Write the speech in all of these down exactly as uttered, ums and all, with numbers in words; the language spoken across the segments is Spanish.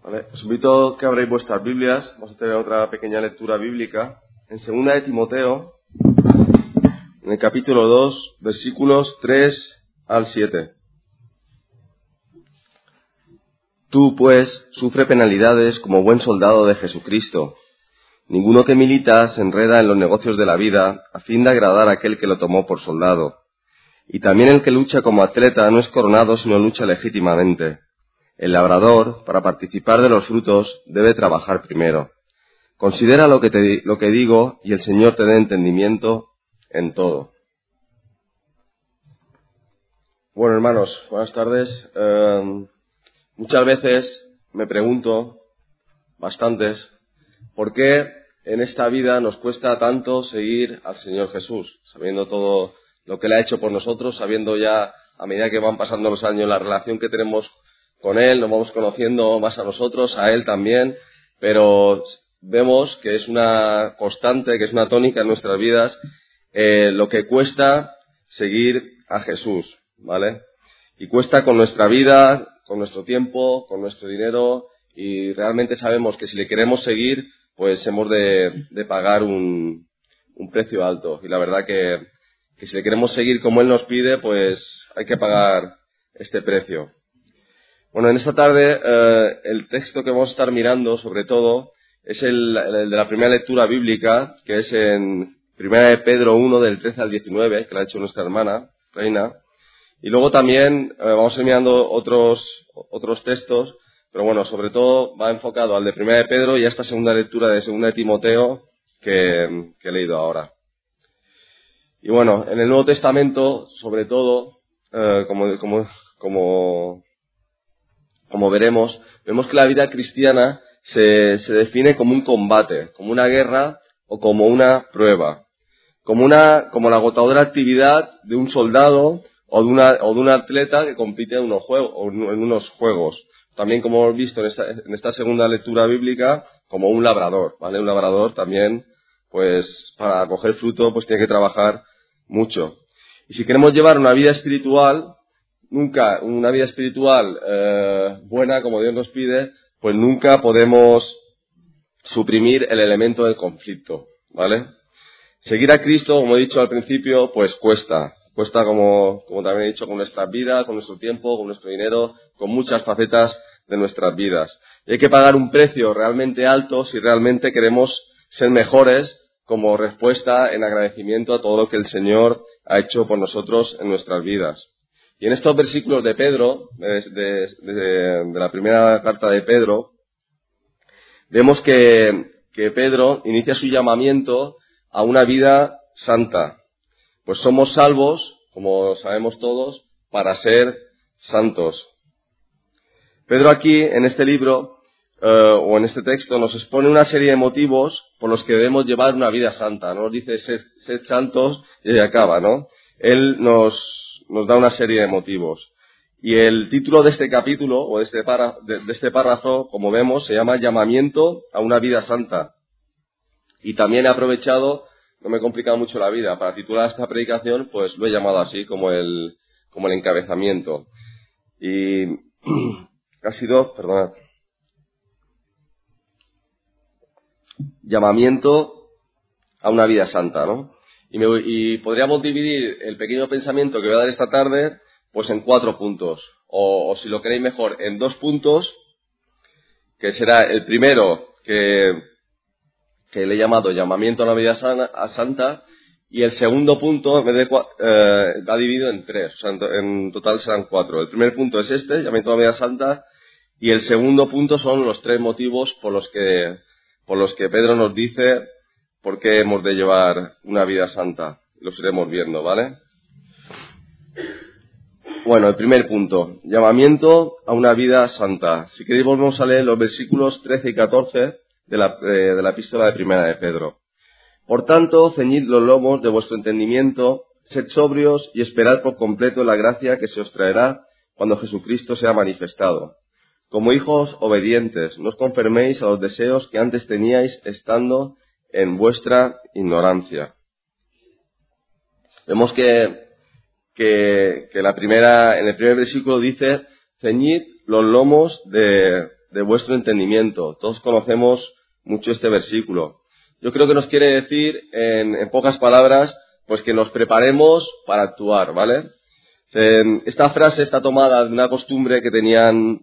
Vale, os invito a que abráis vuestras Biblias. Vamos a tener otra pequeña lectura bíblica. En segunda de Timoteo, en el capítulo dos, versículos tres al siete. Tú, pues, sufre penalidades como buen soldado de Jesucristo. Ninguno que milita se enreda en los negocios de la vida a fin de agradar a aquel que lo tomó por soldado. Y también el que lucha como atleta no es coronado sino lucha legítimamente. El labrador, para participar de los frutos, debe trabajar primero. Considera lo que, te, lo que digo y el Señor te dé entendimiento en todo. Bueno, hermanos, buenas tardes. Eh, muchas veces me pregunto, bastantes, ¿por qué en esta vida nos cuesta tanto seguir al Señor Jesús? Sabiendo todo lo que Él ha hecho por nosotros, sabiendo ya, a medida que van pasando los años, la relación que tenemos con Él, nos vamos conociendo más a nosotros, a Él también, pero vemos que es una constante, que es una tónica en nuestras vidas, eh, lo que cuesta seguir a Jesús, ¿vale? Y cuesta con nuestra vida, con nuestro tiempo, con nuestro dinero, y realmente sabemos que si le queremos seguir, pues hemos de, de pagar un, un precio alto. Y la verdad que, que si le queremos seguir como Él nos pide, pues hay que pagar este precio. Bueno, en esta tarde eh, el texto que vamos a estar mirando, sobre todo, es el, el de la primera lectura bíblica, que es en primera de Pedro uno, del trece al diecinueve, que la ha hecho nuestra hermana, Reina. Y luego también eh, vamos a ir mirando otros, otros textos, pero bueno, sobre todo va enfocado al de primera de Pedro y a esta segunda lectura de segunda de Timoteo que, que he leído ahora. Y bueno, en el Nuevo Testamento, sobre todo, eh, como, como, como Como veremos, vemos que la vida cristiana se, se define como un combate, como una guerra o como una prueba, como una, como la agotadora actividad de un soldado o de una, o de un atleta que compite en unos juegos, o en unos juegos. También, como hemos visto en esta, en esta segunda lectura bíblica, como un labrador, ¿vale? Un labrador también, pues, para coger fruto, pues tiene que trabajar mucho. Y si queremos llevar una vida espiritual, Nunca, una vida espiritual eh, buena, como Dios nos pide, pues nunca podemos suprimir el elemento del conflicto, ¿vale? Seguir a Cristo, como he dicho al principio, pues cuesta. Cuesta, como, como también he dicho, con nuestra vida, con nuestro tiempo, con nuestro dinero, con muchas facetas de nuestras vidas. Y hay que pagar un precio realmente alto si realmente queremos ser mejores como respuesta en agradecimiento a todo lo que el Señor ha hecho por nosotros en nuestras vidas. Y en estos versículos de Pedro, de, de, de, de la primera carta de Pedro, vemos que, que Pedro inicia su llamamiento a una vida santa. Pues somos salvos, como sabemos todos, para ser santos. Pedro aquí, en este libro, eh, o en este texto, nos expone una serie de motivos por los que debemos llevar una vida santa. No nos dice sed, sed santos y ahí acaba, ¿no? Él nos... nos da una serie de motivos. Y el título de este capítulo, o de este, para, de, de este párrafo, como vemos, se llama Llamamiento a una vida santa. Y también he aprovechado, no me he complicado mucho la vida, para titular esta predicación, pues lo he llamado así, como el, como el encabezamiento. Y ha sido, perdonad, Llamamiento a una vida santa, ¿no? Y, me, y podríamos dividir el pequeño pensamiento que voy a dar esta tarde pues en cuatro puntos. O, o si lo queréis mejor, en dos puntos, que será el primero que, que le he llamado llamamiento a la vida sana, a santa, y el segundo punto en vez de, eh, va dividido en tres. O sea, en, en total serán cuatro. El primer punto es este, llamamiento a la vida santa, y el segundo punto son los tres motivos por los que, por los que Pedro nos dice por qué hemos de llevar una vida santa. Los iremos viendo, ¿vale? Bueno, el primer punto, llamamiento a una vida santa. Si queréis volvemos a leer los versículos trece y catorce de la, de, de la epístola de primera de Pedro. Por tanto, ceñid los lomos de vuestro entendimiento, sed sobrios y esperad por completo la gracia que se os traerá cuando Jesucristo sea manifestado. Como hijos obedientes, no os conforméis a los deseos que antes teníais estando en vuestra ignorancia. Vemos que, que, que la primera, en el primer versículo dice, ceñid los lomos de, de vuestro entendimiento. Todos conocemos mucho este versículo. Yo creo que nos quiere decir, en, en pocas palabras, pues que nos preparemos para actuar, ¿vale? Esta frase está tomada de una costumbre que tenían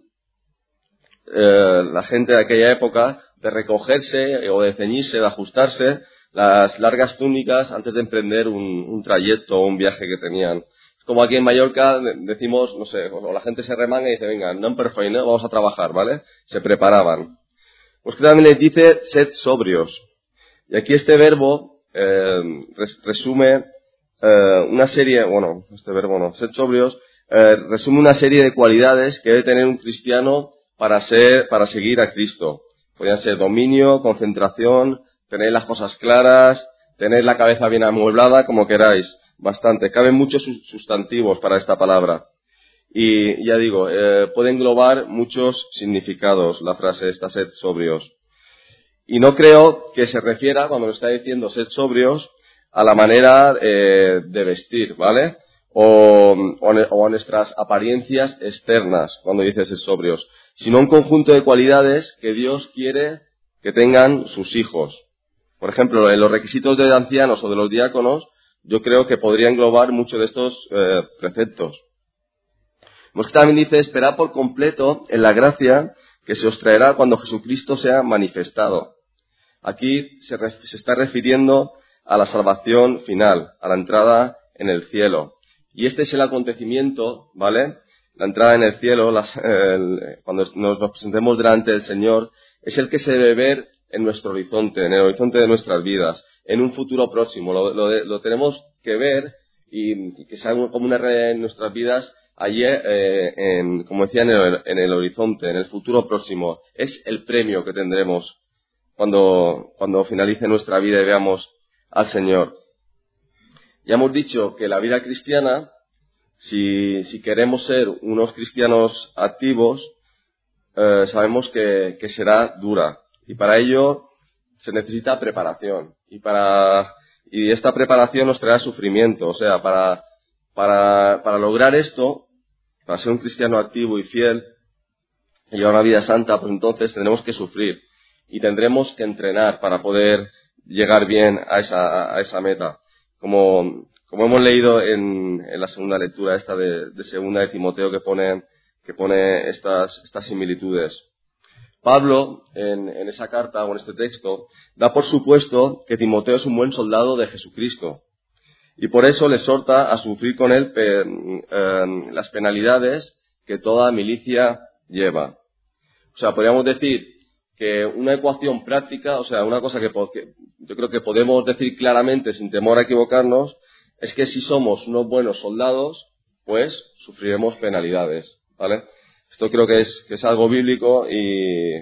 eh, la gente de aquella época de recogerse o de ceñirse, de ajustarse las largas túnicas antes de emprender un, un trayecto o un viaje que tenían. Como aquí en Mallorca decimos, no sé, o la gente se remanga y dice, venga, non per feina, vamos a trabajar, ¿vale? Se preparaban. Pues que también les dice, sed sobrios. Y aquí este verbo eh, resume eh, una serie, bueno, este verbo no, sed sobrios, eh, resume una serie de cualidades que debe tener un cristiano para ser, para seguir a Cristo. Podrían ser dominio, concentración, tener las cosas claras, tener la cabeza bien amueblada, como queráis. Bastante. Caben muchos sustantivos para esta palabra. Y ya digo, eh, puede englobar muchos significados la frase esta, sed sobrios. Y no creo que se refiera, cuando lo está diciendo sed sobrios, a la manera eh, de vestir, ¿vale? O, o, o a nuestras apariencias externas, cuando dice sed sobrios. Sino un conjunto de cualidades que Dios quiere que tengan sus hijos. Por ejemplo, en los requisitos de ancianos o de los diáconos, yo creo que podría englobar muchos de estos eh, preceptos. Pues también dice, esperad por completo en la gracia que se os traerá cuando Jesucristo sea manifestado. Aquí se, ref, se está refiriendo a la salvación final, a la entrada en el cielo. Y este es el acontecimiento, ¿vale? La entrada en el cielo, las, el, cuando nos, nos presentemos delante del Señor, es el que se debe ver en nuestro horizonte, en el horizonte de nuestras vidas, en un futuro próximo. Lo, lo, lo tenemos que ver y, y que sea como una realidad en nuestras vidas allí, eh, en, como decía, en el, en el horizonte, en el futuro próximo. Es el premio que tendremos cuando, cuando finalice nuestra vida y veamos al Señor. Ya hemos dicho que la vida cristiana, si, si queremos ser unos cristianos activos, eh, sabemos que, que será dura. Y para ello se necesita preparación. Y para y esta preparación nos traerá sufrimiento. O sea, para, para, para lograr esto, para ser un cristiano activo y fiel, y llevar una vida santa, pues entonces tendremos que sufrir. Y tendremos que entrenar para poder llegar bien a esa, a esa meta. Como, como hemos leído en, en la segunda lectura esta de, de segunda de Timoteo que pone, que pone estas, estas similitudes. Pablo, en, en esa carta o en este texto, da por supuesto que Timoteo es un buen soldado de Jesucristo. Y por eso le exhorta a sufrir con él pe, eh, las penalidades que toda milicia lleva. O sea, podríamos decir que una ecuación práctica, o sea, una cosa que, que yo creo que podemos decir claramente sin temor a equivocarnos, es que si somos unos buenos soldados, pues sufriremos penalidades, ¿vale? Esto creo que es, que es algo bíblico y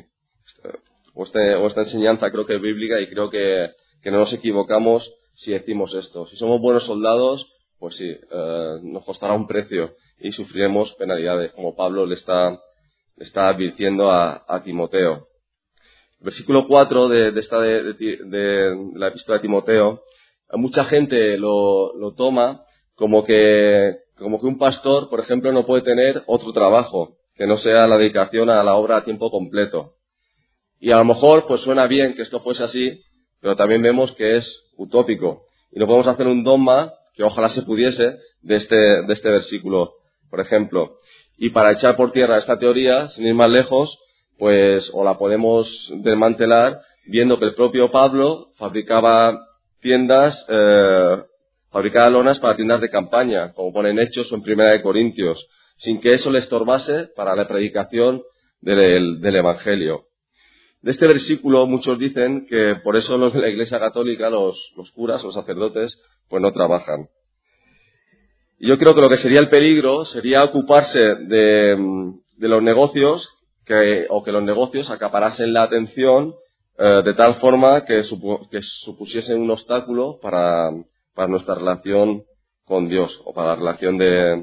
o, este, o esta enseñanza creo que es bíblica y creo que, que no nos equivocamos si decimos esto. Si somos buenos soldados, pues sí, eh, nos costará un precio y sufriremos penalidades, como Pablo le está, le está advirtiendo a, a Timoteo. El versículo cuatro de, de, esta de, de, de la epístola de Timoteo, mucha gente lo, lo toma como que, como que un pastor, por ejemplo, no puede tener otro trabajo que no sea la dedicación a la obra a tiempo completo. Y a lo mejor pues suena bien que esto fuese así, pero también vemos que es utópico. Y no podemos hacer un dogma, que ojalá se pudiese, de este, de este versículo, por ejemplo. Y para echar por tierra esta teoría, sin ir más lejos, pues o la podemos desmantelar viendo que el propio Pablo fabricaba tiendas, eh, fabricaba lonas para tiendas de campaña, como pone en Hechos o en Primera de Corintios, sin que eso le estorbase para la predicación del, del Evangelio. De este versículo muchos dicen que por eso los de la Iglesia Católica, los, los curas, los sacerdotes, pues no trabajan. Y yo creo que lo que sería el peligro sería ocuparse de, de los negocios que, o que los negocios acaparasen la atención eh, de tal forma que, supu, que supusiesen un obstáculo para, para nuestra relación con Dios o para la relación de,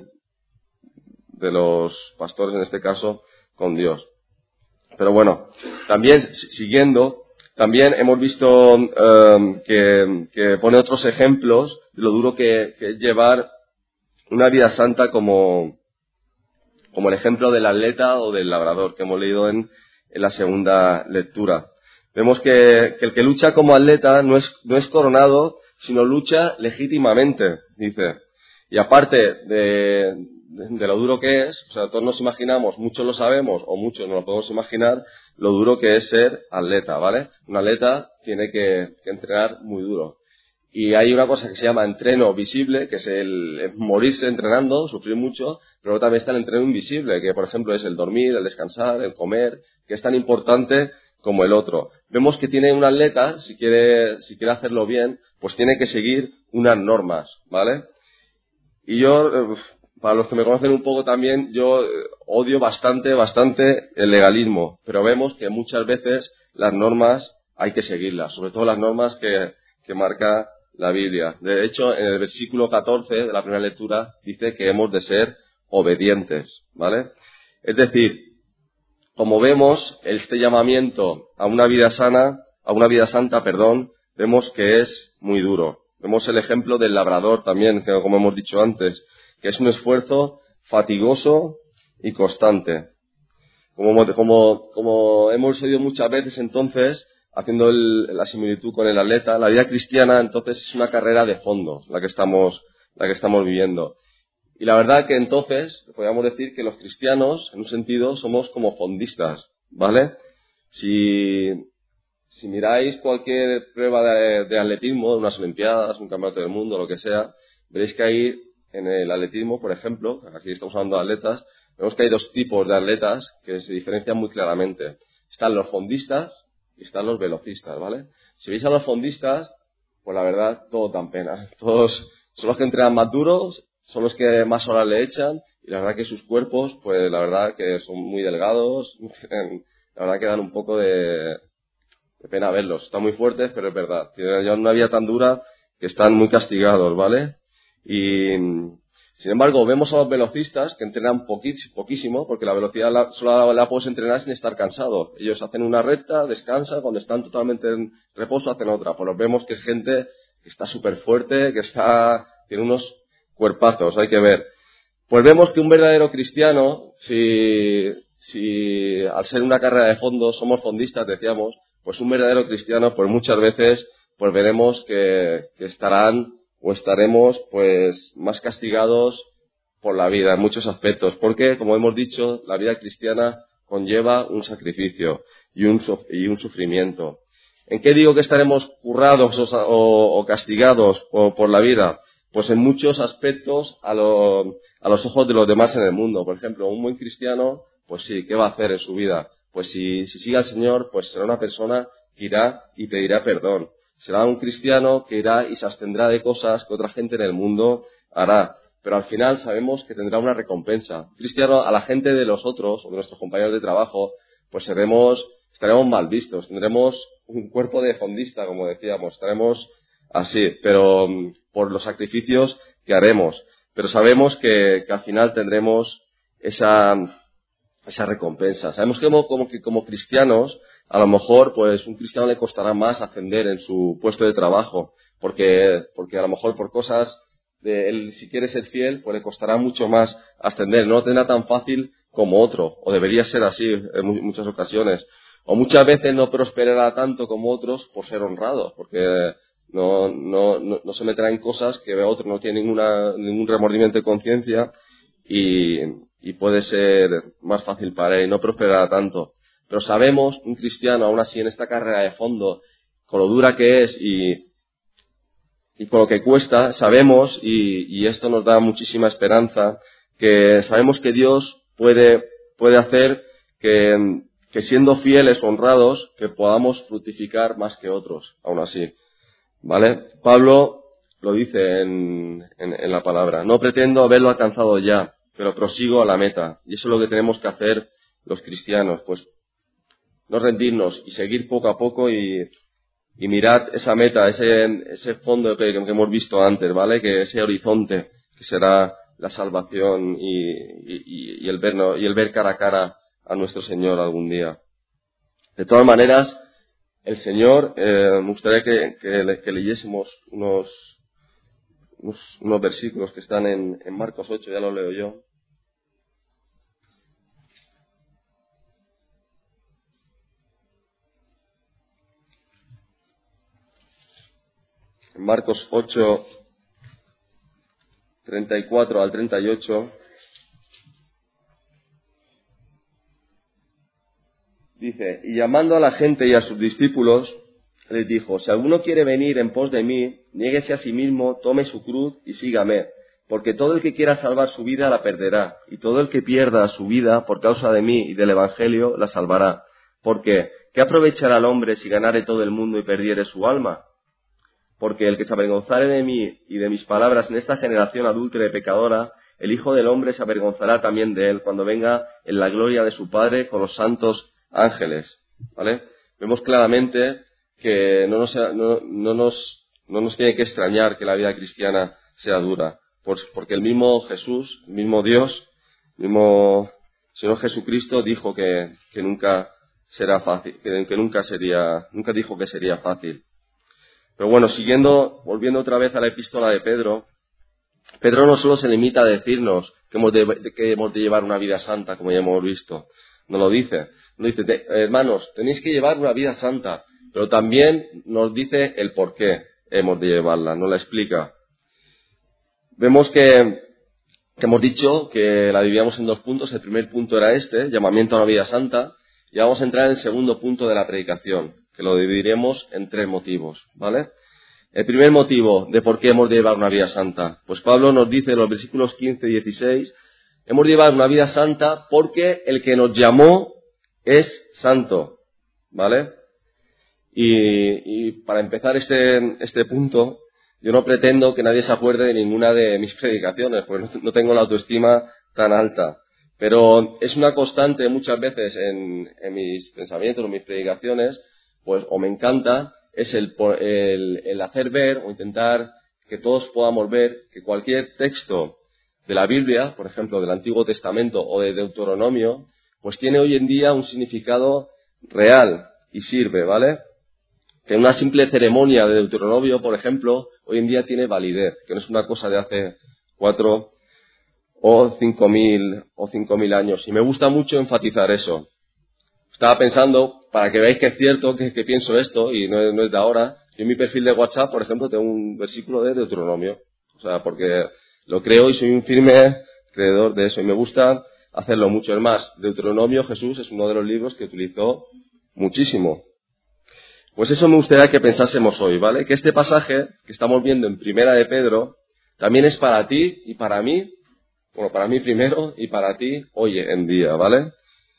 de los pastores, en este caso, con Dios. Pero bueno, también siguiendo, también hemos visto um, que, que pone otros ejemplos de lo duro que, que es llevar una vida santa como, como el ejemplo del atleta o del labrador que hemos leído en, en la segunda lectura. Vemos que, que el que lucha como atleta no es, no es coronado, sino lucha legítimamente, dice. Y aparte de, de, de lo duro que es, o sea, todos nos imaginamos, muchos lo sabemos o muchos no lo podemos imaginar, lo duro que es ser atleta, ¿vale? Un atleta tiene que, que entrenar muy duro. Y hay una cosa que se llama entreno visible, que es el, el morirse entrenando, sufrir mucho, pero también está el entreno invisible, que por ejemplo es el dormir, el descansar, el comer, que es tan importante como el otro. Vemos que tiene un atleta, si quiere, si quiere hacerlo bien, pues tiene que seguir unas normas, ¿vale? Y yo, para los que me conocen un poco también, yo odio bastante, bastante el legalismo, pero vemos que muchas veces las normas hay que seguirlas, sobre todo las normas que, que marca la Biblia. De hecho, en el versículo catorce de la primera lectura dice que hemos de ser obedientes, ¿vale? Es decir, como vemos, este llamamiento a una vida sana, a una vida santa, perdón, vemos que es muy duro. Vemos el ejemplo del labrador también, que como hemos dicho antes, que es un esfuerzo fatigoso y constante. Como, como, como hemos oído muchas veces entonces, haciendo el, la similitud con el atleta, la vida cristiana entonces es una carrera de fondo, la que estamos, la que estamos viviendo. Y la verdad que entonces, podríamos decir que los cristianos, en un sentido, somos como fondistas, ¿vale? Si, si miráis cualquier prueba de, de atletismo, unas olimpiadas, un campeonato del mundo, lo que sea, veréis que hay en el atletismo, por ejemplo, aquí estamos hablando de atletas, vemos que hay dos tipos de atletas que se diferencian muy claramente. Están los fondistas y están los velocistas, ¿vale? Si veis a los fondistas, pues la verdad, todo tan pena. Todos son los que entrenan más duros, son los que más horas le echan, y la verdad que sus cuerpos, pues la verdad que son muy delgados, la verdad que dan un poco de, de pena verlos. Están muy fuertes, pero es verdad. Llevan una vida tan dura que están muy castigados, ¿vale? Y, sin embargo, vemos a los velocistas que entrenan poquísimo, porque la velocidad la, solo la, la puedes entrenar sin estar cansado. Ellos hacen una recta, descansan, cuando están totalmente en reposo hacen otra. Pues los vemos que es gente que está súper fuerte, que está, tiene unos cuerpazos, hay que ver. Pues vemos que un verdadero cristiano, si, si al ser una carrera de fondo somos fondistas, decíamos, pues un verdadero cristiano, pues muchas veces, pues veremos que, que estarán o estaremos, pues, más castigados por la vida en muchos aspectos. Porque, como hemos dicho, la vida cristiana conlleva un sacrificio y un, y un sufrimiento. ¿En qué digo que estaremos currados o, o, o castigados por, por la vida? Pues en muchos aspectos a, lo, a los ojos de los demás en el mundo. Por ejemplo, un buen cristiano, pues sí, ¿qué va a hacer en su vida? Pues si, si sigue al Señor, pues será una persona que irá y pedirá perdón. Será un cristiano que irá y se abstendrá de cosas que otra gente en el mundo hará. Pero al final sabemos que tendrá una recompensa. Un cristiano, a la gente de los otros, o de nuestros compañeros de trabajo, pues seremos, estaremos mal vistos. Tendremos un cuerpo de fondista, como decíamos. Estaremos así, pero um, por los sacrificios que haremos. Pero sabemos que, que al final tendremos esa, esa recompensa. Sabemos que como, como, que como cristianos, a lo mejor, pues, un cristiano le costará más ascender en su puesto de trabajo, porque, porque a lo mejor por cosas de él, si quiere ser fiel, pues le costará mucho más ascender. No lo tendrá tan fácil como otro, o debería ser así en muchas ocasiones. O muchas veces no prosperará tanto como otros por ser honrado, porque no, no, no, no se meterá en cosas que otro no tiene ninguna, ningún remordimiento de conciencia y, y puede ser más fácil para él, no prosperará tanto. Pero sabemos, un cristiano, aún así, en esta carrera de fondo, con lo dura que es y, y con lo que cuesta, sabemos, y, y esto nos da muchísima esperanza, que sabemos que Dios puede, puede hacer que, que siendo fieles, honrados, que podamos fructificar más que otros, aún así. ¿Vale? Pablo lo dice en, en, en la palabra. No pretendo haberlo alcanzado ya, pero prosigo a la meta. Y eso es lo que tenemos que hacer los cristianos, pues no rendirnos y seguir poco a poco y, y mirad esa meta, ese, ese fondo que, que hemos visto antes, ¿vale? Que ese horizonte que será la salvación y, y, y, el vernos, y el ver cara a cara a nuestro Señor algún día. De todas maneras, el Señor, eh, me gustaría que, que, que leyésemos unos, unos, unos versículos que están en, en Marcos ocho, ya lo leo yo. en Marcos ocho, treinta y cuatro al treinta y ocho, dice, y llamando a la gente y a sus discípulos, les dijo, si alguno quiere venir en pos de mí, niéguese a sí mismo, tome su cruz y sígame. Porque todo el que quiera salvar su vida la perderá, y todo el que pierda su vida por causa de mí y del Evangelio la salvará. Porque, ¿qué aprovechará al hombre si ganare todo el mundo y perdiere su alma? Porque el que se avergonzare de mí y de mis palabras en esta generación adúltera y pecadora, el Hijo del Hombre se avergonzará también de él cuando venga en la gloria de su Padre con los santos ángeles. ¿Vale? Vemos claramente que no nos, no, no nos, no nos tiene que extrañar que la vida cristiana sea dura. Porque el mismo Jesús, el mismo Dios, el mismo Señor Jesucristo dijo que, que nunca será fácil, que, que nunca sería, nunca dijo que sería fácil. Pero bueno, siguiendo, volviendo otra vez a la epístola de Pedro, Pedro no solo se limita a decirnos que hemos de, que hemos de llevar una vida santa, como ya hemos visto, no lo dice. Nos dice, te, hermanos, tenéis que llevar una vida santa, pero también nos dice el por qué hemos de llevarla, nos la explica. Vemos que, que hemos dicho que la dividíamos en dos puntos. El primer punto era este, llamamiento a una vida santa, y vamos a entrar en el segundo punto de la predicación, que lo dividiremos en tres motivos, ¿vale? El primer motivo de por qué hemos de llevar una vida santa, pues Pablo nos dice en los versículos quince y dieciséis, hemos de llevar una vida santa porque el que nos llamó es santo, ¿vale? Y, y para empezar este, este punto, yo no pretendo que nadie se acuerde de ninguna de mis predicaciones, porque no tengo la autoestima tan alta. Pero es una constante muchas veces en, en mis pensamientos, en mis predicaciones, pues o me encanta, es el, el, el hacer ver o intentar que todos podamos ver que cualquier texto de la Biblia, por ejemplo del Antiguo Testamento o de Deuteronomio, pues tiene hoy en día un significado real y sirve, ¿vale? Que una simple ceremonia de Deuteronomio, por ejemplo, hoy en día tiene validez, que no es una cosa de hace cuatro o cinco mil o cinco mil años. Y me gusta mucho enfatizar eso. Estaba pensando, para que veáis que es cierto que, que pienso esto, y no es, no es de ahora, yo en mi perfil de WhatsApp, por ejemplo, tengo un versículo de Deuteronomio. O sea, porque lo creo y soy un firme creedor de eso. Y me gusta hacerlo mucho. Es más, Deuteronomio, Jesús, es uno de los libros que utilizó muchísimo. Pues eso me gustaría que pensásemos hoy, ¿vale? Que este pasaje que estamos viendo en Primera de Pedro también es para ti y para mí, bueno, para mí primero y para ti hoy en día, ¿vale?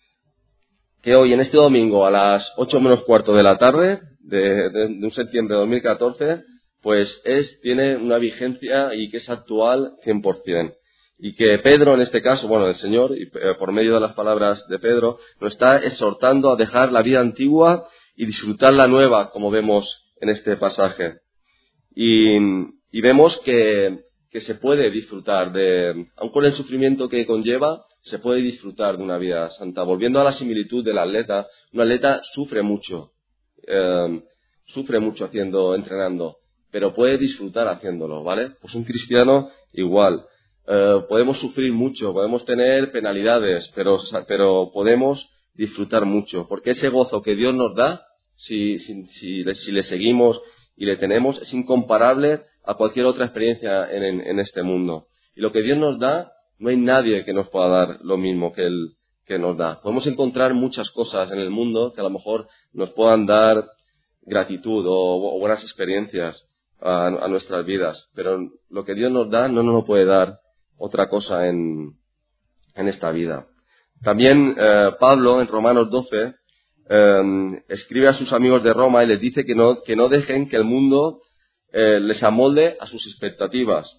Que hoy, en este domingo, a las ocho menos cuarto de la tarde de, de, de un septiembre de dos mil catorce, pues es, tiene una vigencia y que es actual cien por ciento. Y que Pedro, en este caso, bueno, el Señor, y por medio de las palabras de Pedro, nos está exhortando a dejar la vida antigua y disfrutar la nueva, como vemos en este pasaje. Y, y vemos que, que se puede disfrutar de, aun con el sufrimiento que conlleva, se puede disfrutar de una vida santa. Volviendo a la similitud del atleta, un atleta sufre mucho, eh, sufre mucho haciendo, entrenando, pero puede disfrutar haciéndolo, ¿vale? Pues un cristiano igual. Eh, podemos sufrir mucho, podemos tener penalidades, pero, pero podemos disfrutar mucho, porque ese gozo que Dios nos da, si, si, si, le, si le seguimos y le tenemos, es incomparable a cualquier otra experiencia en, en, en este mundo. Y lo que Dios nos da, no hay nadie que nos pueda dar lo mismo que Él que nos da. Podemos encontrar muchas cosas en el mundo que a lo mejor nos puedan dar gratitud o, o buenas experiencias a, a nuestras vidas, pero lo que Dios nos da no nos lo puede dar otra cosa en, en esta vida. También eh, Pablo, en Romanos doce, eh, escribe a sus amigos de Roma y les dice que no, que no dejen que el mundo eh, les amolde a sus expectativas.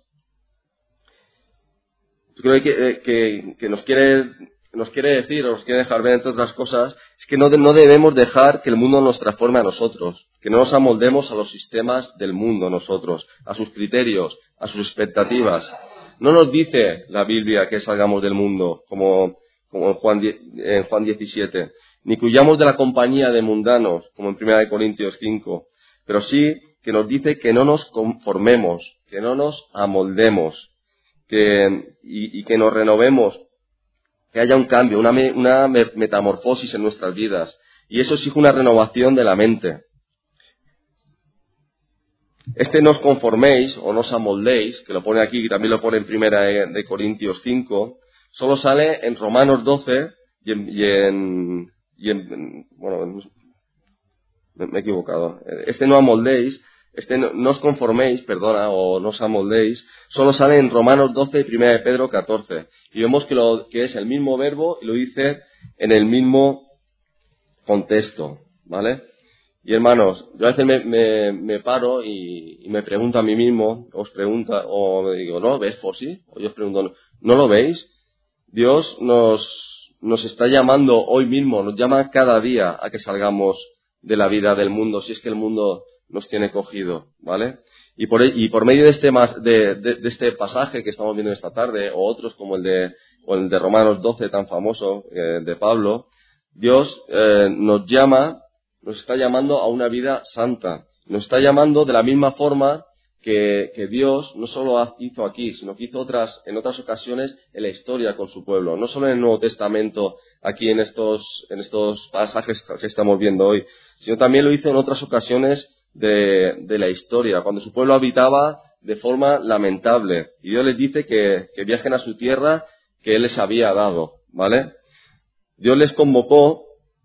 Yo creo que, que, que nos quiere, nos quiere decir, o nos quiere dejar ver, entre otras cosas, es que no, no debemos dejar que el mundo nos transforme a nosotros, que no nos amoldemos a los sistemas del mundo nosotros, a sus criterios, a sus expectativas. No nos dice la Biblia que salgamos del mundo, como, como en, Juan, en Juan diecisiete, ni que huyamos de la compañía de mundanos, como en Primera de Corintios cinco, pero sí que nos dice que no nos conformemos, que no nos amoldemos, que, y, y que nos renovemos, que haya un cambio, una, me, una metamorfosis en nuestras vidas. Y eso exige una renovación de la mente. Este no os conforméis o no os amoldéis, que lo pone aquí, y también lo pone en Primera de Corintios cinco, solo sale en Romanos doce y en, y en, y en bueno, me, me he equivocado. Este no amoldéis, este no, no os conforméis, perdona, o no os amoldéis, solo sale en Romanos doce y Primera de Pedro catorce. Y vemos que, lo, que es el mismo verbo y lo dice en el mismo contexto, ¿vale? Y hermanos, yo a veces me, me, me paro y, y me pregunto a mí mismo, os pregunta, o me digo, ¿no lo ves, Fosi? O yo os pregunto, ¿no lo veis? Dios nos, nos está llamando hoy mismo, nos llama cada día a que salgamos de la vida del mundo, si es que el mundo nos tiene cogido, ¿vale? Y por, y por medio de este, de, de, de este pasaje que estamos viendo esta tarde, o otros como el de, o el de Romanos doce tan famoso, eh, de Pablo, Dios eh, nos llama, nos está llamando a una vida santa. Nos está llamando de la misma forma que, que Dios no solo hizo aquí, sino que hizo otras, en otras ocasiones en la historia con su pueblo. No solo en el Nuevo Testamento, aquí en estos, en estos pasajes que estamos viendo hoy, sino también lo hizo en otras ocasiones de, de la historia, cuando su pueblo habitaba de forma lamentable. Y Dios les dice que, que viajen a su tierra que Él les había dado, ¿vale? Dios les convocó,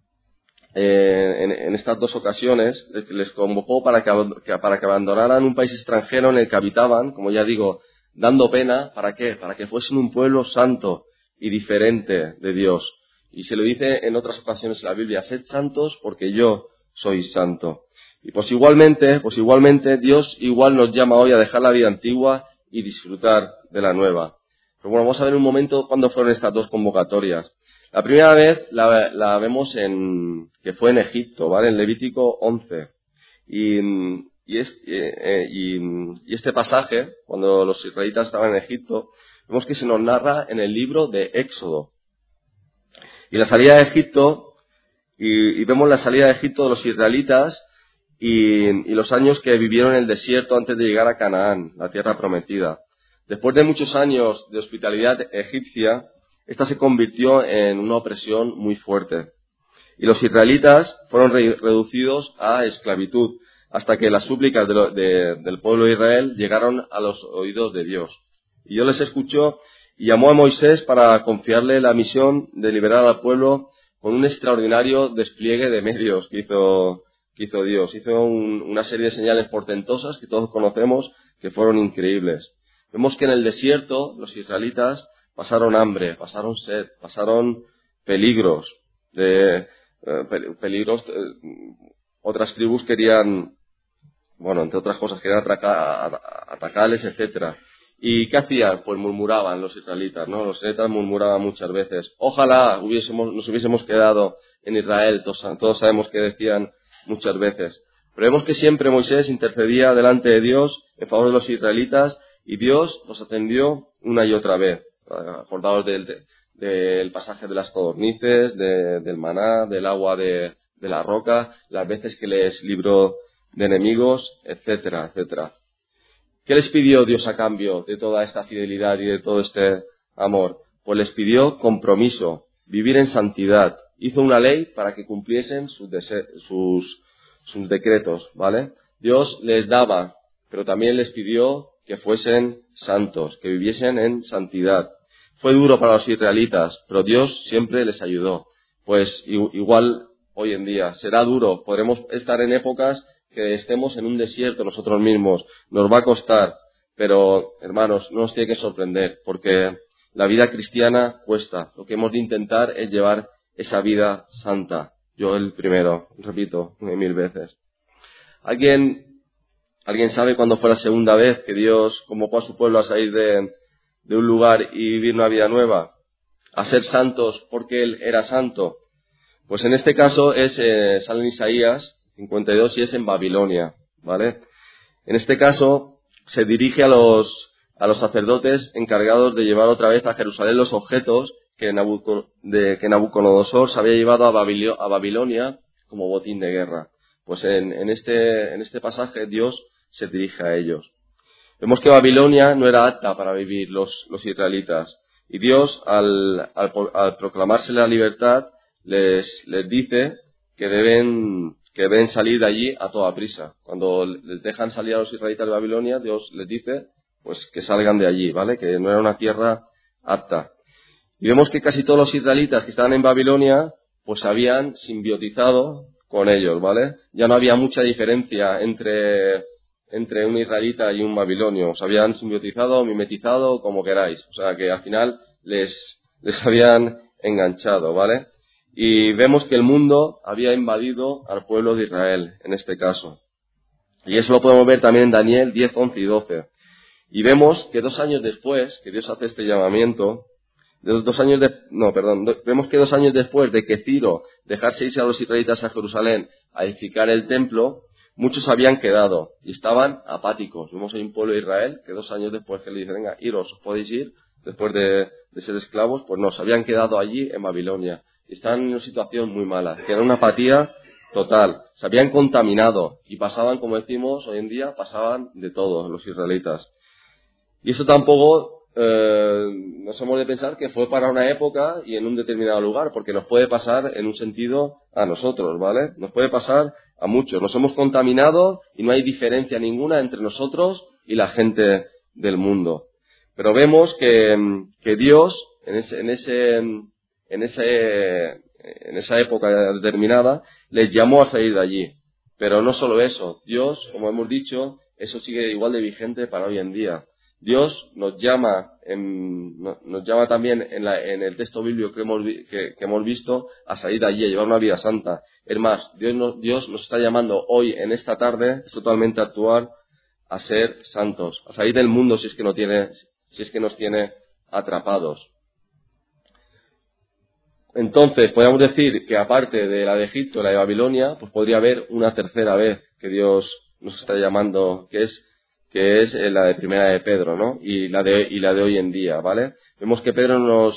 eh, en, en estas dos ocasiones, les, les convocó para que, que, para que abandonaran un país extranjero en el que habitaban, como ya digo, dando pena, ¿para qué? Para que fuesen un pueblo santo y diferente de Dios. Y se lo dice en otras ocasiones en la Biblia, sed santos porque yo soy santo. Y pues igualmente, pues igualmente Dios igual nos llama hoy a dejar la vida antigua y disfrutar de la nueva. Pero bueno, vamos a ver un momento cuándo fueron estas dos convocatorias. La primera vez la, la vemos en, que fue en Egipto, ¿vale? En Levítico once. Y, y, es, eh, y, y este pasaje, cuando los israelitas estaban en Egipto, vemos que se nos narra en el libro de Éxodo. Y la salida de Egipto, y, y vemos la salida de Egipto de los israelitas y, y los años que vivieron en el desierto antes de llegar a Canaán, la tierra prometida. Después de muchos años de hospitalidad egipcia, esta se convirtió en una opresión muy fuerte. Y los israelitas fueron re- reducidos a esclavitud, hasta que las súplicas de lo, de, del pueblo de Israel llegaron a los oídos de Dios. Y Dios les escuchó y llamó a Moisés para confiarle la misión de liberar al pueblo con un extraordinario despliegue de medios que hizo, que hizo Dios. Hizo un, una serie de señales portentosas que todos conocemos que fueron increíbles. Vemos que en el desierto los israelitas pasaron hambre, pasaron sed, pasaron peligros. De, eh, peligros, eh, otras tribus querían, bueno, entre otras cosas, querían atracar, atacarles, etcétera. ¿Y qué hacían? Pues murmuraban los israelitas, ¿no? Los israelitas murmuraban muchas veces. Ojalá hubiésemos, nos hubiésemos quedado en Israel, todos, todos sabemos que decían muchas veces. Pero vemos que siempre Moisés intercedía delante de Dios en favor de los israelitas y Dios los atendió una y otra vez. Acordaos del, del pasaje de las codornices, de, del maná, del agua de, de la roca, las veces que les libró de enemigos, etcétera, etcétera. ¿Qué les pidió Dios a cambio de toda esta fidelidad y de todo este amor? Pues les pidió compromiso, vivir en santidad. Hizo una ley para que cumpliesen sus, dese- sus, sus decretos, ¿vale? Dios les daba, pero también les pidió que fuesen santos, que viviesen en santidad. Fue duro para los israelitas, pero Dios siempre les ayudó. Pues igual hoy en día será duro, podremos estar en épocas que estemos en un desierto nosotros mismos, nos va a costar, pero hermanos, no nos tiene que sorprender, porque la vida cristiana cuesta. Lo que hemos de intentar es llevar esa vida santa. Yo el primero, repito mil veces. ¿Alguien ¿Alguien sabe cuándo fue la segunda vez que Dios convocó a su pueblo a salir de, de un lugar y vivir una vida nueva? A ser santos porque Él era santo. Pues en este caso es, eh, sale en Isaías cincuenta y dos y es en Babilonia, ¿vale? En este caso se dirige a los, a los sacerdotes encargados de llevar otra vez a Jerusalén los objetos que, Nabucco, de, que Nabucodonosor se había llevado a, Babilio, a Babilonia como botín de guerra. Pues en, en, este, en este pasaje Dios se dirige a ellos. Vemos que Babilonia no era apta para vivir los, los israelitas. Y Dios, al, al, al proclamarse la libertad, les, les dice que deben, que ven salir de allí a toda prisa. Cuando les dejan salir a los israelitas de Babilonia, Dios les dice pues que salgan de allí, ¿vale? Que no era una tierra apta. Y vemos que casi todos los israelitas que estaban en Babilonia pues se habían simbiotizado con ellos, ¿vale? Ya no había mucha diferencia entre, entre un israelita y un babilonio. Se habían simbiotizado, mimetizado, como queráis. O sea que al final les, les habían enganchado, ¿vale? Y vemos que el mundo había invadido al pueblo de Israel, en este caso. Y eso lo podemos ver también en Daniel diez, once y doce. Y vemos que dos años después, que Dios hace este llamamiento, de dos años de, no, perdón, do, vemos que dos años después de que Ciro dejase irse a los israelitas a Jerusalén a edificar el templo, muchos habían quedado y estaban apáticos. Vemos ahí un pueblo de Israel que dos años después que le dice, venga, iros, os podéis ir, después de, de ser esclavos, pues no, se habían quedado allí en Babilonia. Y estaban en una situación muy mala, que era una apatía total. Se habían contaminado y pasaban, como decimos hoy en día, pasaban de todo los israelitas. Y eso tampoco eh, nos hemos de pensar que fue para una época y en un determinado lugar, porque nos puede pasar en un sentido a nosotros, ¿vale? Nos puede pasar a muchos. Nos hemos contaminado y no hay diferencia ninguna entre nosotros y la gente del mundo. Pero vemos que, que Dios, en ese, en ese, en ese, en esa época determinada, les llamó a salir de allí. Pero no solo eso. Dios, como hemos dicho, eso sigue igual de vigente para hoy en día. Dios nos llama, en, nos llama también en, la, en el texto bíblico que hemos, que, que hemos visto a salir de allí, a llevar una vida santa. Es más, Dios nos, Dios nos está llamando hoy, en esta tarde, es totalmente a actuar, a ser santos, a salir del mundo si es que no tiene, si es que nos tiene atrapados. Entonces, podríamos decir que aparte de la de Egipto, la de Babilonia, pues podría haber una tercera vez que Dios nos está llamando, que es que es la de primera de Pedro, ¿no? Y la de, y la de hoy en día, ¿vale? Vemos que Pedro nos,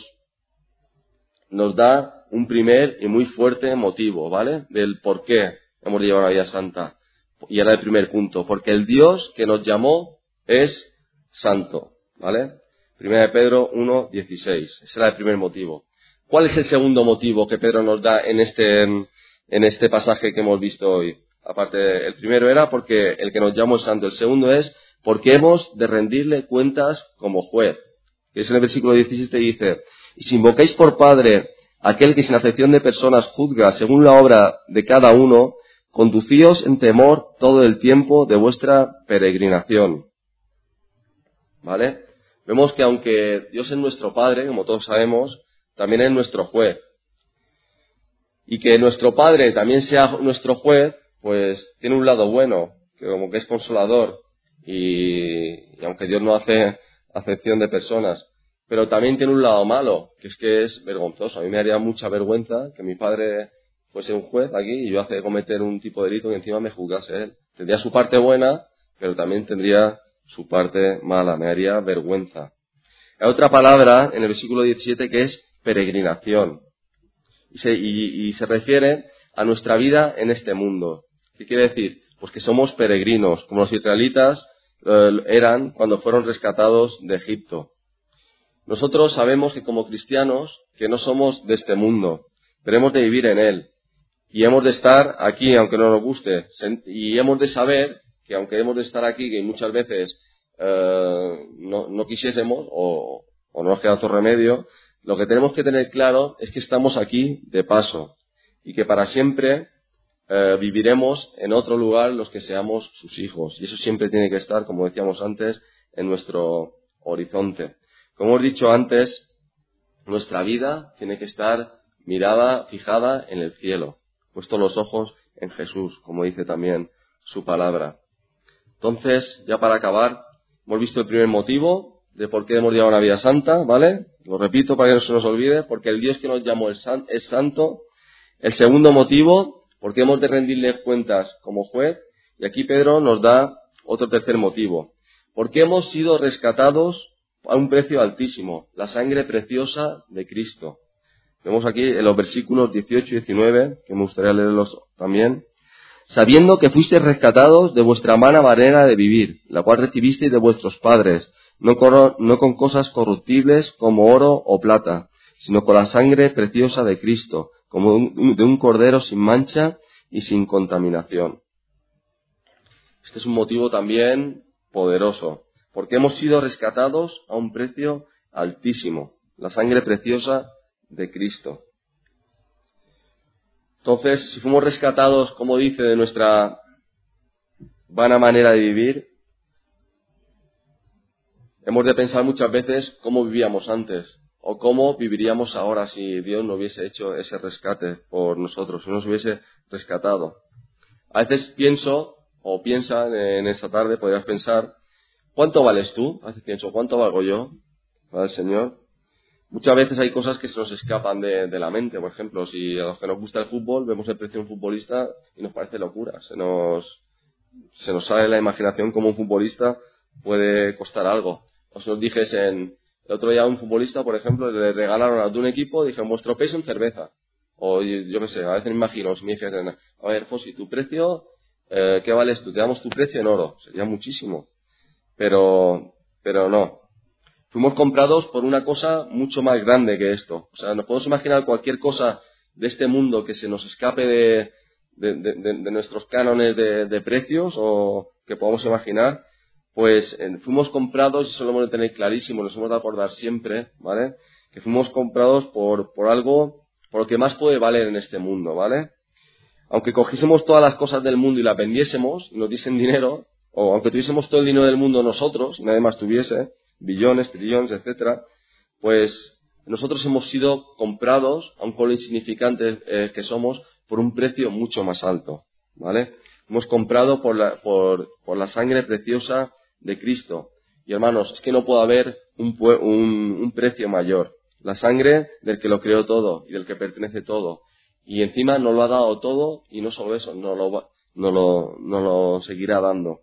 nos da un primer y muy fuerte motivo, ¿vale? Del por qué hemos de llevar una vida santa. Y era el primer punto, porque el Dios que nos llamó es santo, ¿vale? Primera de Pedro uno, dieciséis. Ese era el primer motivo. ¿Cuál es el segundo motivo que Pedro nos da en este, en, en este pasaje que hemos visto hoy? Aparte, el primero era porque el que nos llamó es santo. El segundo es porque hemos de rendirle cuentas como juez. Que es en el versículo diecisiete dice, y si invocáis por Padre aquel que sin acepción de personas juzga según la obra de cada uno, conducíos en temor todo el tiempo de vuestra peregrinación. ¿Vale? Vemos que aunque Dios es nuestro Padre, como todos sabemos, también es nuestro juez. Y que nuestro Padre también sea nuestro juez, pues tiene un lado bueno, que como que es consolador, y, y aunque Dios no hace acepción de personas, pero también tiene un lado malo, que es que es vergonzoso. A mí me haría mucha vergüenza que mi padre fuese un juez aquí y yo hace cometer un tipo de delito y encima me juzgase él. Tendría su parte buena, pero también tendría su parte mala, me haría vergüenza. Hay otra palabra en el versículo diecisiete que es peregrinación, y se, y, y se refiere a nuestra vida en este mundo. ¿Qué quiere decir? Pues que somos peregrinos, como los israelitas eh, eran cuando fueron rescatados de Egipto. Nosotros sabemos que como cristianos, que no somos de este mundo, pero hemos de vivir en él. Y hemos de estar aquí, aunque no nos guste. Y hemos de saber que aunque hemos de estar aquí, que muchas veces eh, no, no quisiésemos, o, o no nos queda otro remedio, lo que tenemos que tener claro es que estamos aquí de paso. Y que para siempre eh, viviremos en otro lugar los que seamos sus hijos. Y eso siempre tiene que estar, como decíamos antes, en nuestro horizonte. Como hemos dicho antes, nuestra vida tiene que estar mirada, fijada en el cielo, puestos los ojos en Jesús, como dice también su palabra. Entonces, ya para acabar, hemos visto el primer motivo de por qué hemos llevado una vida santa, ¿vale? Lo repito para que no se nos olvide, porque el Dios que nos llamó es santo. El segundo motivo, porque hemos de rendirle cuentas como juez. Y aquí Pedro nos da otro tercer motivo, porque hemos sido rescatados a un precio altísimo, la sangre preciosa de Cristo. Vemos aquí en los versículos dieciocho y diecinueve, que me gustaría leerlos también. Sabiendo que fuisteis rescatados de vuestra mala manera de vivir, la cual recibisteis de vuestros padres, no con, no con cosas corruptibles como oro o plata, sino con la sangre preciosa de Cristo, como un, de un cordero sin mancha y sin contaminación. Este es un motivo también poderoso, porque hemos sido rescatados a un precio altísimo, la sangre preciosa de Cristo. Entonces, si fuimos rescatados, como dice, de nuestra vana manera de vivir, hemos de pensar muchas veces cómo vivíamos antes o cómo viviríamos ahora si Dios no hubiese hecho ese rescate por nosotros, si no nos hubiese rescatado. A veces pienso, o piensa en esta tarde, podrías pensar, ¿cuánto vales tú? A veces pienso, ¿cuánto valgo yo para el Señor? Muchas veces hay cosas que se nos escapan de, de la mente. Por ejemplo, si a los que nos gusta el fútbol vemos el precio de un futbolista y nos parece locura. Se nos, se nos sale la imaginación cómo un futbolista puede costar algo. O si nos dijesen, el otro día a un futbolista, por ejemplo, le regalaron a un equipo, dijeron, vuestro peso en cerveza. O yo qué sé, a veces me imagino, si me dijesen, a ver, Fosi, tu precio, eh, ¿qué vales tú? Te damos tu precio en oro. Sería muchísimo. Pero, pero no. Fuimos comprados por una cosa mucho más grande que esto. O sea, nos podemos imaginar cualquier cosa de este mundo que se nos escape de, de, de, de, de nuestros cánones de, de precios o que podamos imaginar. Pues eh, fuimos comprados, y eso lo hemos de tener clarísimo, nos hemos de acordar siempre, ¿vale? Que fuimos comprados por, por algo, por lo que más puede valer en este mundo, ¿vale? Aunque cogiésemos todas las cosas del mundo y las vendiésemos y nos diesen dinero, o aunque tuviésemos todo el dinero del mundo nosotros y nadie más tuviese, billones, trillones, etcétera, pues nosotros hemos sido comprados, aun con lo insignificantes eh, que somos, por un precio mucho más alto, ¿vale? Hemos comprado por la, por, por la sangre preciosa de Cristo. Y hermanos, es que no puede haber un, un, un precio mayor. La sangre del que lo creó todo y del que pertenece todo. Y encima nos lo ha dado todo y no solo eso, nos lo, nos lo, nos lo seguirá dando.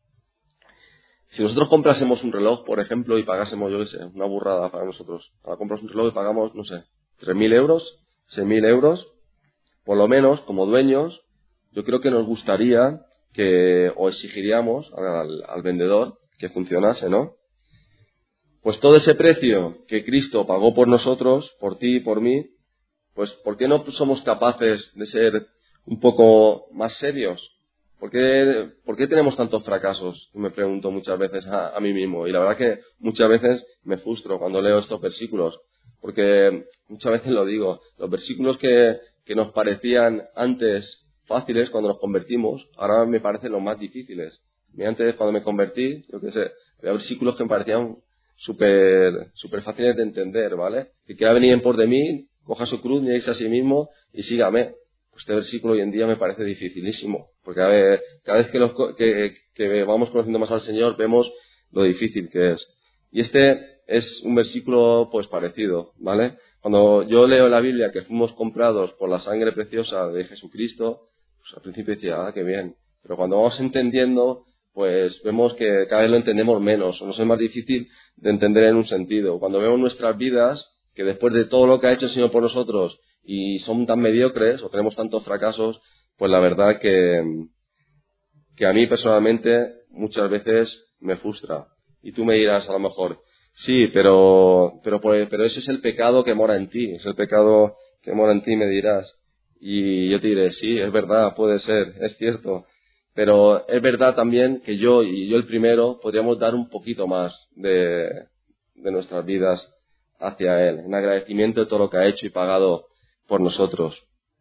Si nosotros comprásemos un reloj, por ejemplo, y pagásemos, yo qué sé, una burrada para nosotros. Ahora compras un reloj y pagamos, no sé, tres mil euros, seis mil euros, por lo menos, como dueños, yo creo que nos gustaría que, o exigiríamos al, al vendedor que funcionase, ¿no? Pues todo ese precio que Cristo pagó por nosotros, por ti y por mí, pues ¿por qué no somos capaces de ser un poco más serios? ¿Por qué, ¿por qué tenemos tantos fracasos? Me pregunto muchas veces a, a mí mismo. Y la verdad que muchas veces me frustro cuando leo estos versículos. Porque muchas veces lo digo, los versículos que, que nos parecían antes fáciles cuando nos convertimos, ahora me parecen los más difíciles. Y antes, cuando me convertí, yo qué sé, había versículos que me parecían súper súper fáciles de entender, ¿vale? Que quiera venir en pos de mí, coja su cruz, nieguese a sí mismo y sígame. Pues este versículo hoy en día me parece dificilísimo, porque a ver, cada vez que, los, que, que vamos conociendo más al Señor vemos lo difícil que es. Y este es un versículo pues parecido, ¿vale? Cuando yo leo en la Biblia que fuimos comprados por la sangre preciosa de Jesucristo, pues al principio decía, ah, qué bien. Pero cuando vamos entendiendo, pues vemos que cada vez lo entendemos menos, o nos es más difícil de entender en un sentido. Cuando vemos nuestras vidas, que después de todo lo que ha hecho el Señor por nosotros, y son tan mediocres o tenemos tantos fracasos, pues la verdad que, que a mí personalmente muchas veces me frustra. Y tú me dirás a lo mejor, sí, pero, pero, pero ese es el pecado que mora en ti, es el pecado que mora en ti, me dirás. Y yo te diré, sí, es verdad, puede ser, es cierto. Pero es verdad también que yo, y yo el primero, podríamos dar un poquito más de, de nuestras vidas hacia Él, en agradecimiento de todo lo que ha hecho y pagado por nosotros.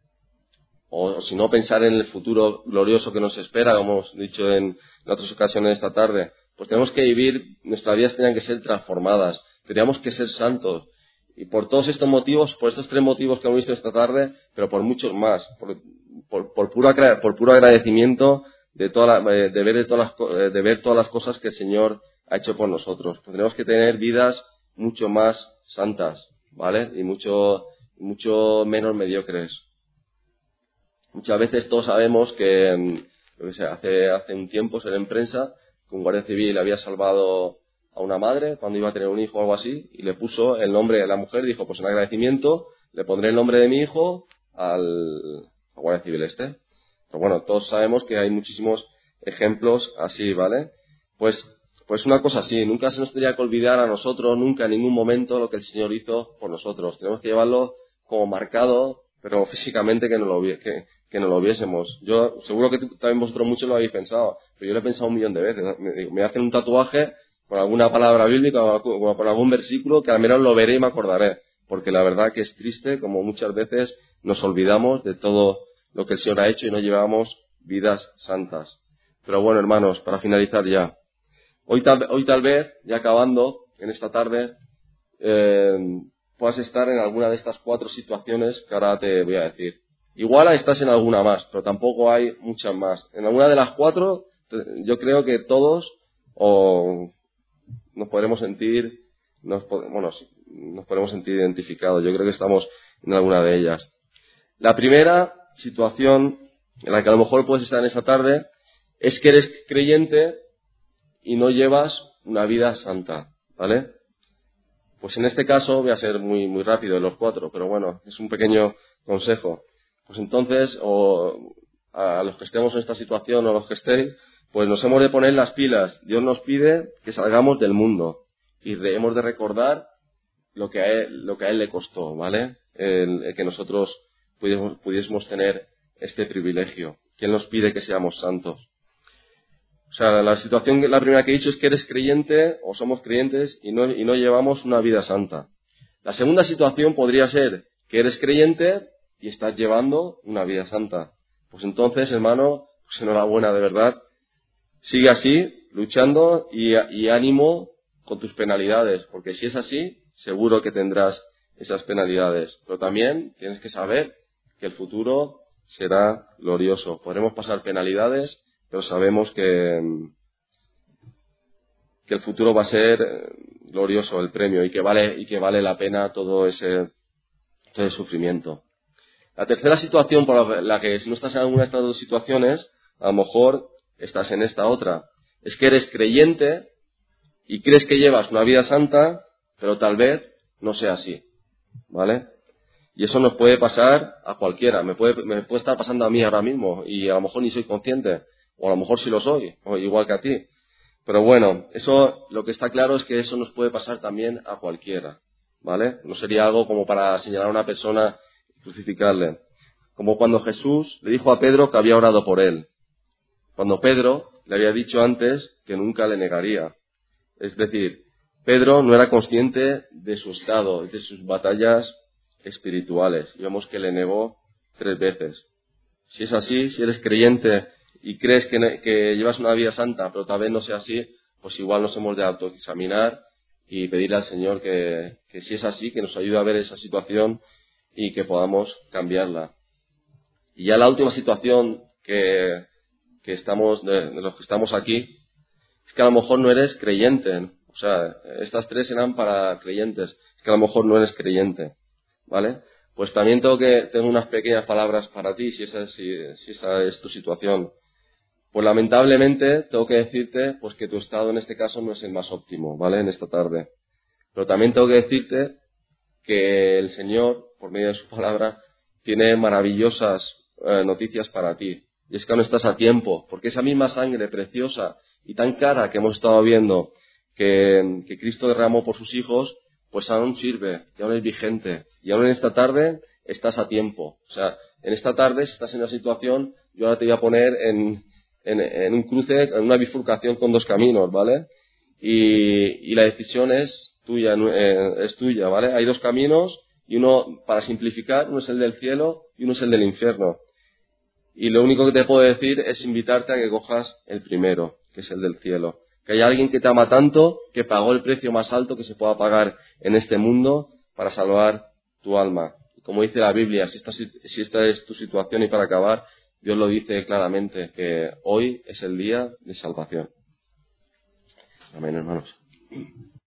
O, o si no, pensar en el futuro glorioso que nos espera, como hemos dicho en, en otras ocasiones esta tarde. Pues tenemos que vivir, nuestras vidas tenían que ser transformadas, teníamos que ser santos. Y por todos estos motivos, por estos tres motivos que hemos visto esta tarde, pero por muchos más, por, por, por, puro, por puro agradecimiento de, toda la, de, ver de, todas las, de ver todas las cosas que el Señor ha hecho por nosotros. Pues tenemos que tener vidas mucho más santas, ¿vale? Y mucho, mucho menos mediocres. Muchas veces todos sabemos que, yo qué sé, hace, hace un tiempo se en prensa que un guardia civil había salvado a una madre cuando iba a tener un hijo o algo así y le puso el nombre de la mujer y dijo, pues en agradecimiento le pondré el nombre de mi hijo al, al guardia civil este. Pero bueno, todos sabemos que hay muchísimos ejemplos así, ¿vale? Pues, pues una cosa así, nunca se nos tendría que olvidar a nosotros, nunca en ningún momento lo que el Señor hizo por nosotros. Tenemos que llevarlo como marcado, pero físicamente que no lo, que, que no lo viésemos. Yo, seguro que tú, también vosotros muchos lo habéis pensado, pero yo lo he pensado un millón de veces. Me, digo, me hacen un tatuaje con alguna palabra bíblica o con algún versículo que al menos lo veré y me acordaré. Porque la verdad que es triste como muchas veces nos olvidamos de todo lo que el Señor ha hecho y no llevamos vidas santas. Pero bueno, hermanos, para finalizar ya. Hoy tal, hoy tal vez, ya acabando, en esta tarde, eh, puedas estar en alguna de estas cuatro situaciones que ahora te voy a decir. Igual estás en alguna más, pero tampoco hay muchas más. En alguna de las cuatro, yo creo que todos o nos podremos sentir, nos, bueno, nos podemos sentir identificados. Yo creo que estamos en alguna de ellas. La primera situación en la que a lo mejor puedes estar en esa tarde es que eres creyente y no llevas una vida santa, ¿vale? Pues en este caso voy a ser muy muy rápido de los cuatro, pero bueno, es un pequeño consejo. Pues entonces, o a los que estemos en esta situación o a los que estéis, pues nos hemos de poner las pilas. Dios nos pide que salgamos del mundo y de, hemos de recordar lo que a él, lo que a él le costó, ¿vale? El, el que nosotros pudiésemos, pudiésemos tener este privilegio. Que Él nos pide que seamos santos. O sea, la situación, la primera que he dicho es que eres creyente o somos creyentes y no, y no llevamos una vida santa. La segunda situación podría ser que eres creyente y estás llevando una vida santa. Pues entonces, hermano, pues enhorabuena, de verdad. Sigue así, luchando y, y ánimo con tus penalidades, porque si es así, seguro que tendrás esas penalidades. Pero también tienes que saber que el futuro será glorioso. Podremos pasar penalidades, pero sabemos que, que el futuro va a ser glorioso, el premio, y que vale, y que vale la pena todo ese, todo ese sufrimiento. La tercera situación por la que, si no estás en alguna de estas dos situaciones, a lo mejor estás en esta otra. Es que eres creyente y crees que llevas una vida santa, pero tal vez no sea así, ¿vale? Y eso nos puede pasar a cualquiera. Me puede, me puede estar pasando a mí ahora mismo y a lo mejor ni soy consciente, o a lo mejor sí lo soy, o igual que a ti. Pero bueno, eso, lo que está claro es que eso nos puede pasar también a cualquiera, ¿vale? No sería algo como para señalar a una persona y crucificarle. Como cuando Jesús le dijo a Pedro que había orado por él. Cuando Pedro le había dicho antes que nunca le negaría. Es decir, Pedro no era consciente de su estado, de sus batallas espirituales. Y vemos que le negó tres veces. Si es así, si eres creyente y crees que, que llevas una vida santa, pero tal vez no sea así, pues igual nos hemos de autoexaminar y pedirle al Señor que, que si es así, que nos ayude a ver esa situación y que podamos cambiarla. Y ya la última situación que, que estamos, de, de los que estamos aquí, es que a lo mejor no eres creyente. O sea, estas tres eran para creyentes. Es que a lo mejor no eres creyente, ¿vale? Pues también tengo que tengo unas pequeñas palabras para ti, si esa, si, si esa es tu situación. Pues lamentablemente tengo que decirte pues que tu estado en este caso no es el más óptimo, ¿vale? En esta tarde. Pero también tengo que decirte que el Señor, por medio de su palabra, tiene maravillosas eh, noticias para ti. Y es que aún estás a tiempo, porque esa misma sangre preciosa y tan cara que hemos estado viendo que, que Cristo derramó por sus hijos, pues aún sirve, y aún es vigente. Y aún en esta tarde estás a tiempo. O sea, en esta tarde, si estás en una situación, yo ahora te voy a poner en, en, en un cruce, en una bifurcación con dos caminos, ¿vale? Y, y la decisión es tuya, eh, es tuya, ¿vale? Hay dos caminos, y uno, para simplificar, uno es el del cielo y uno es el del infierno. Y lo único que te puedo decir es invitarte a que cojas el primero, que es el del cielo. Que hay alguien que te ama tanto, que pagó el precio más alto que se pueda pagar en este mundo para salvar tu alma. Y como dice la Biblia, si esta, si esta es tu situación y para acabar, Dios lo dice claramente, que hoy es el día de salvación. Amén, hermanos.